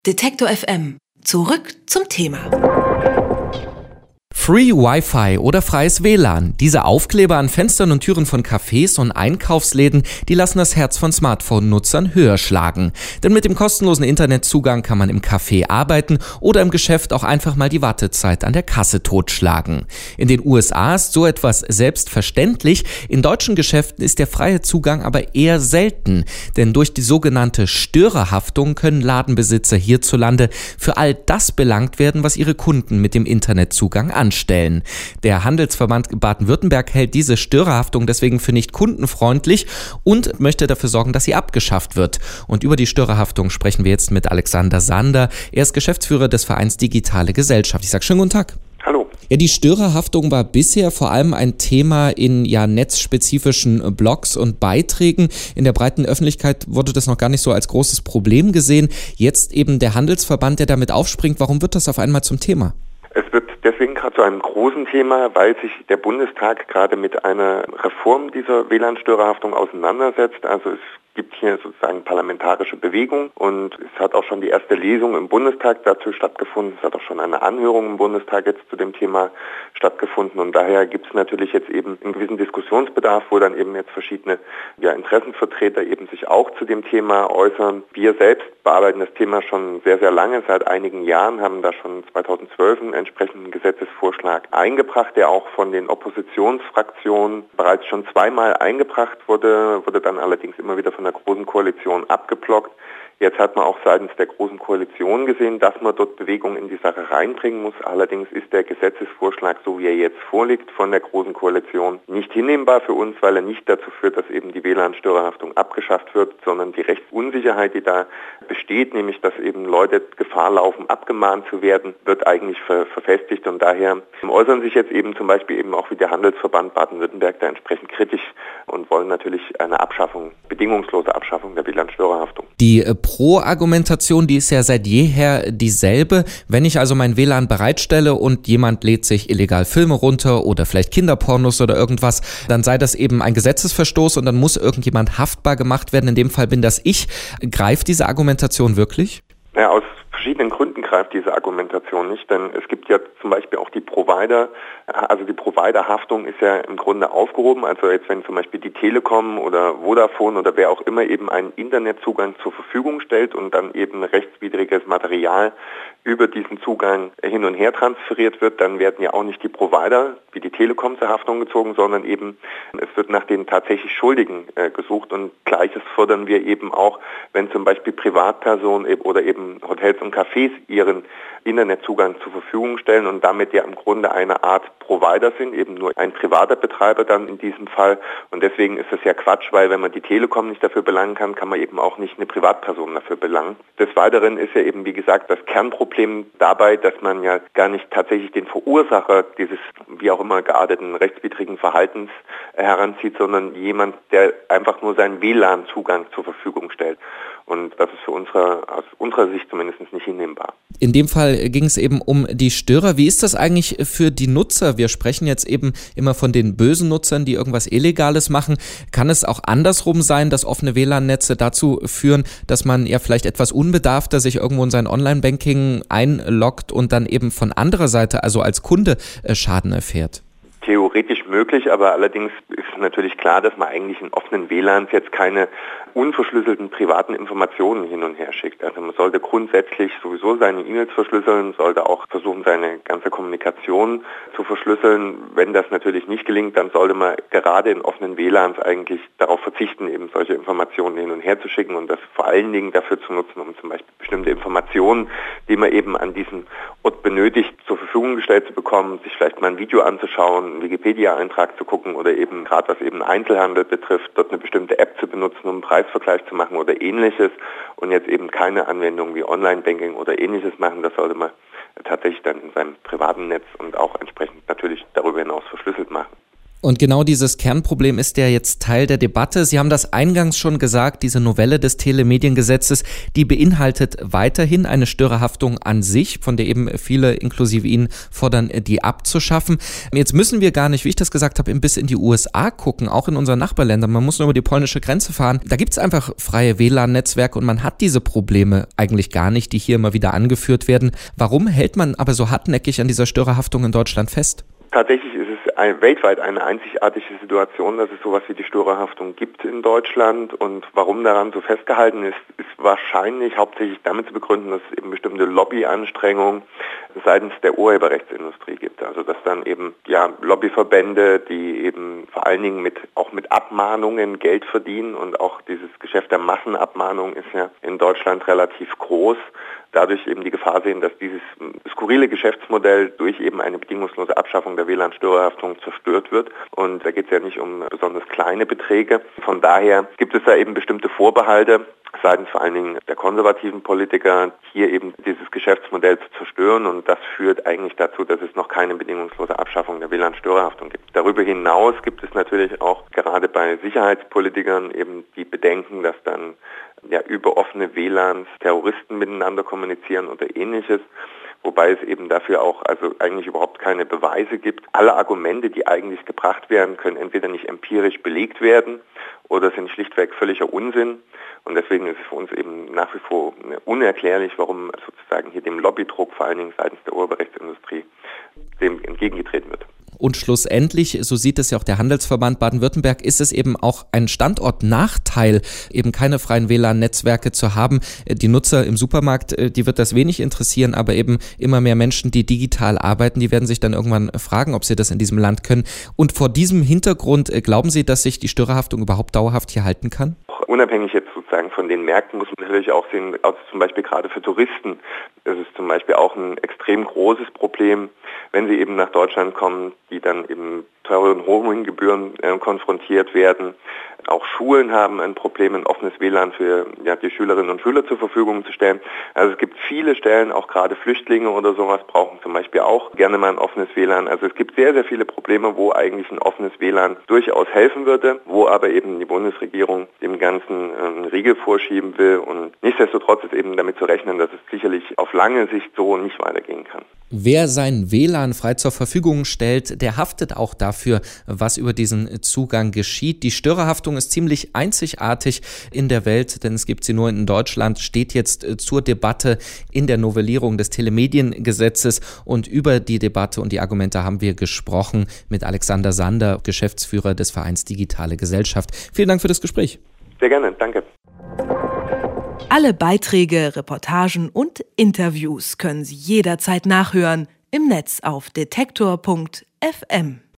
Detektor FM. Zurück zum Thema. Free Wi-Fi oder freies WLAN. Diese Aufkleber an Fenstern und Türen von Cafés und Einkaufsläden, die lassen das Herz von Smartphone-Nutzern höher schlagen. Denn mit dem kostenlosen Internetzugang kann man im Café arbeiten oder im Geschäft auch einfach mal die Wartezeit an der Kasse totschlagen. In den USA ist so etwas selbstverständlich. In deutschen Geschäften ist der freie Zugang aber eher selten. Denn durch die sogenannte Störerhaftung können Ladenbesitzer hierzulande für all das belangt werden, was ihre Kunden mit dem Internetzugang anstellen. Der Handelsverband Baden-Württemberg hält diese Störerhaftung deswegen für nicht kundenfreundlich und möchte dafür sorgen, dass sie abgeschafft wird. Und über die Störerhaftung sprechen wir jetzt mit Alexander Sander. Er ist Geschäftsführer des Vereins Digitale Gesellschaft. Ich sage schönen guten Tag. Hallo. Ja, die Störerhaftung war bisher vor allem ein Thema in netzspezifischen Blogs und Beiträgen. In der breiten Öffentlichkeit wurde das noch gar nicht so als großes Problem gesehen. Jetzt eben der Handelsverband, der damit aufspringt. Warum wird das auf einmal zum Thema? Es wird deswegen gerade zu einem großen Thema, weil sich der Bundestag gerade mit einer Reform dieser WLAN-Störerhaftung auseinandersetzt. Also es gibt hier sozusagen parlamentarische Bewegung und es hat auch schon die erste Lesung im Bundestag dazu stattgefunden. Es hat auch schon eine Anhörung im Bundestag jetzt zu dem Thema stattgefunden und daher gibt es natürlich jetzt eben einen gewissen Diskussionsbedarf, wo dann eben jetzt verschiedene Interessenvertreter eben sich auch zu dem Thema äußern. Wir selbst bearbeiten das Thema schon sehr, sehr lange, seit einigen Jahren, haben da schon 2012 einen entsprechenden Gesetzesvorschlag eingebracht, der auch von den Oppositionsfraktionen bereits schon zweimal eingebracht wurde dann allerdings immer wieder von der Großen Koalition abgeblockt. Jetzt hat man auch seitens der Großen Koalition gesehen, dass man dort Bewegung in die Sache reinbringen muss. Allerdings ist der Gesetzesvorschlag, so wie er jetzt vorliegt, von der Großen Koalition nicht hinnehmbar für uns, weil er nicht dazu führt, dass eben die WLAN-Störerhaftung abgeschafft wird, sondern die Rechtsunsicherheit, die da besteht, nämlich dass eben Leute Gefahr laufen, abgemahnt zu werden, wird eigentlich verfestigt und daher äußern sich jetzt eben zum Beispiel eben auch wie der Handelsverband Baden-Württemberg da entsprechend kritisch und wollen natürlich eine bedingungslose Abschaffung der WLAN-Störerhaftung. Die Pro-Argumentation, die ist ja seit jeher dieselbe. Wenn ich also mein WLAN bereitstelle und jemand lädt sich illegal Filme runter oder vielleicht Kinderpornos oder irgendwas, dann sei das eben ein Gesetzesverstoß und dann muss irgendjemand haftbar gemacht werden. In dem Fall bin das ich. Greift diese Argumentation wirklich? Ja, aus verschiedenen Gründen greift diese Argumentation nicht, denn es gibt ja zum Beispiel auch die Provider, also die Providerhaftung ist ja im Grunde aufgehoben, also jetzt wenn zum Beispiel die Telekom oder Vodafone oder wer auch immer eben einen Internetzugang zur Verfügung stellt und dann eben rechtswidriges Material über diesen Zugang hin und her transferiert wird, dann werden ja auch nicht die Provider wie die Telekom zur Haftung gezogen, sondern eben es wird nach den tatsächlich Schuldigen gesucht und Gleiches fordern wir eben auch, wenn zum Beispiel Privatpersonen oder eben Hotels und Cafés ihren Internetzugang zur Verfügung stellen und damit ja im Grunde eine Art Provider sind, eben nur ein privater Betreiber dann in diesem Fall. Und deswegen ist es ja Quatsch, weil wenn man die Telekom nicht dafür belangen kann, kann man eben auch nicht eine Privatperson dafür belangen. Des Weiteren ist ja eben, wie gesagt, das Kernproblem dabei, dass man ja gar nicht tatsächlich den Verursacher dieses, wie auch immer gearteten rechtswidrigen Verhaltens heranzieht, sondern jemand, der einfach nur seinen WLAN-Zugang zur Verfügung stellt. Und das ist aus unserer Sicht zumindest nicht hinnehmbar. In dem Fall ging es eben um die Störer. Wie ist das eigentlich für die Nutzer? Wir sprechen jetzt eben immer von den bösen Nutzern, die irgendwas Illegales machen. Kann es auch andersrum sein, dass offene WLAN-Netze dazu führen, dass man ja vielleicht etwas unbedarfter sich irgendwo in sein Online-Banking einloggt und dann eben von anderer Seite, also als Kunde, Schaden erfährt? Theoretisch möglich, aber allerdings ist natürlich klar, dass man eigentlich in offenen WLANs jetzt keine unverschlüsselten privaten Informationen hin und her schickt. Also man sollte grundsätzlich sowieso seine E-Mails verschlüsseln, sollte auch versuchen, seine ganze Kommunikation zu verschlüsseln. Wenn das natürlich nicht gelingt, dann sollte man gerade in offenen WLANs eigentlich darauf verzichten, eben solche Informationen hin und her zu schicken und das vor allen Dingen dafür zu nutzen, um zum Beispiel bestimmte Informationen, die man eben an diesem Ort benötigt, zur Verfügung gestellt zu bekommen, sich vielleicht mal ein Video anzuschauen, einen Wikipedia-Eintrag zu gucken oder eben gerade was eben Einzelhandel betrifft, dort eine bestimmte App zu benutzen, um einen Preisvergleich zu machen oder ähnliches und jetzt eben keine Anwendungen wie Online-Banking oder ähnliches machen. Das sollte man tatsächlich dann in seinem privaten Netz und auch entsprechend natürlich darüber hinaus verschlüsselt machen. Und genau dieses Kernproblem ist ja jetzt Teil der Debatte. Sie haben das eingangs schon gesagt, diese Novelle des Telemediengesetzes, die beinhaltet weiterhin eine Störerhaftung an sich, von der eben viele, inklusive Ihnen, fordern, die abzuschaffen. Jetzt müssen wir gar nicht, wie ich das gesagt habe, bis in die USA gucken, auch in unseren Nachbarländern. Man muss nur über die polnische Grenze fahren. Da gibt es einfach freie WLAN-Netzwerke und man hat diese Probleme eigentlich gar nicht, die hier immer wieder angeführt werden. Warum hält man aber so hartnäckig an dieser Störerhaftung in Deutschland fest? Tatsächlich ist es weltweit eine einzigartige Situation, dass es sowas wie die Störerhaftung gibt in Deutschland. Und warum daran so festgehalten ist, ist wahrscheinlich hauptsächlich damit zu begründen, dass es eben bestimmte Lobbyanstrengungen seitens der Urheberrechtsindustrie gibt. Also dass dann eben Lobbyverbände, die eben vor allen Dingen auch mit Abmahnungen Geld verdienen, und auch dieses Geschäft der Massenabmahnung ist ja in Deutschland relativ groß, dadurch eben die Gefahr sehen, dass dieses skurrile Geschäftsmodell durch eben eine bedingungslose Abschaffung der WLAN-Störerhaftung zerstört wird. Und da geht es ja nicht um besonders kleine Beträge. Von daher gibt es da eben bestimmte Vorbehalte seitens vor allen Dingen der konservativen Politiker, hier eben dieses Geschäftsmodell zu zerstören. Und das führt eigentlich dazu, dass es noch keine bedingungslose Abschaffung der WLAN-Störerhaftung gibt. Darüber hinaus gibt es natürlich auch gerade bei Sicherheitspolitikern eben die Bedenken, dass dann über offene WLANs Terroristen miteinander kommunizieren oder Ähnliches. Wobei es eben dafür auch eigentlich überhaupt keine Beweise gibt. Alle Argumente, die eigentlich gebracht werden, können entweder nicht empirisch belegt werden oder sind schlichtweg völliger Unsinn. Und deswegen ist es für uns eben nach wie vor unerklärlich, warum sozusagen hier dem Lobbydruck vor allen Dingen seitens der Urheberrechtsindustrie dem entgegengetreten wird. Und schlussendlich, so sieht es ja auch der Handelsverband Baden-Württemberg, ist es eben auch ein Standortnachteil, eben keine freien WLAN-Netzwerke zu haben. Die Nutzer im Supermarkt, die wird das wenig interessieren, aber eben immer mehr Menschen, die digital arbeiten, die werden sich dann irgendwann fragen, ob sie das in diesem Land können. Und vor diesem Hintergrund, glauben Sie, dass sich die Störerhaftung überhaupt dauerhaft hier halten kann? Unabhängig jetzt sozusagen von den Märkten muss man natürlich auch sehen, also zum Beispiel gerade für Touristen, das ist zum Beispiel auch ein extrem großes Problem, wenn sie eben nach Deutschland kommen, die dann eben teuren Roaming-Gebühren konfrontiert werden. Auch Schulen haben ein Problem, ein offenes WLAN für die Schülerinnen und Schüler zur Verfügung zu stellen. Also es gibt viele Stellen, auch gerade Flüchtlinge oder sowas brauchen zum Beispiel auch gerne mal ein offenes WLAN. Also es gibt sehr, sehr viele Probleme, wo eigentlich ein offenes WLAN durchaus helfen würde, wo aber eben die Bundesregierung dem Ganzen einen Riegel vorschieben will. Und nichtsdestotrotz ist eben damit zu rechnen, dass es sicherlich auf lange Sicht so nicht weitergehen kann. Wer sein WLAN frei zur Verfügung stellt, der haftet auch dafür, was über diesen Zugang geschieht. Die Störerhaftung ist ziemlich einzigartig in der Welt, denn es gibt sie nur in Deutschland, steht jetzt zur Debatte in der Novellierung des Telemediengesetzes. Und über die Debatte und die Argumente haben wir gesprochen mit Alexander Sander, Geschäftsführer des Vereins Digitale Gesellschaft. Vielen Dank für das Gespräch. Sehr gerne, danke. Alle Beiträge, Reportagen und Interviews können Sie jederzeit nachhören im Netz auf detektor.fm.